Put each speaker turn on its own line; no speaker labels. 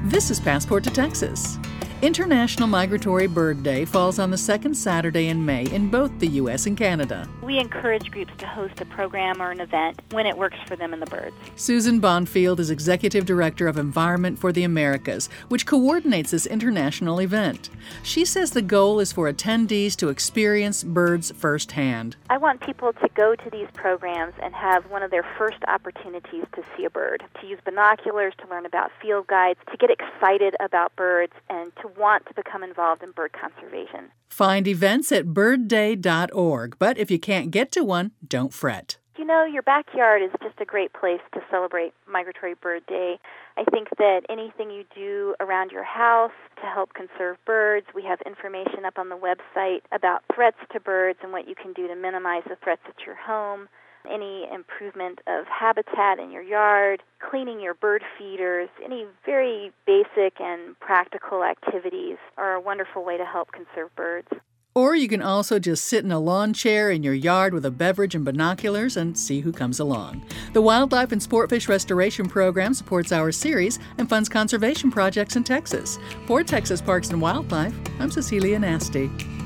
This is Passport to Texas. International Migratory Bird Day falls on the second Saturday in May in both the U.S. and Canada.
We encourage groups to host a program or an event when it works for them and the birds.
Susan Bonfield is Executive Director of Environment for the Americas, which coordinates this international event. She says the goal is for attendees to experience birds firsthand.
I want people to go to these programs and have one of their first opportunities to see a bird, to use binoculars, to learn about field guides, to get excited about birds, and to want to become involved in bird conservation.
Find events at birdday.org, but if you can't get to one, don't fret.
You know, your backyard is just a great place to celebrate Migratory Bird Day. I think that anything you do around your house to help conserve birds, we have information up on the website about threats to birds and what you can do to minimize the threats at your home. Any improvement of habitat in your yard, cleaning your bird feeders, any very basic and practical activities are a wonderful way to help conserve birds.
Or you can also just sit in a lawn chair in your yard with a beverage and binoculars and see who comes along. The Wildlife and Sportfish Restoration Program supports our series and funds conservation projects in Texas. For Texas Parks and Wildlife, I'm Cecilia Nasty.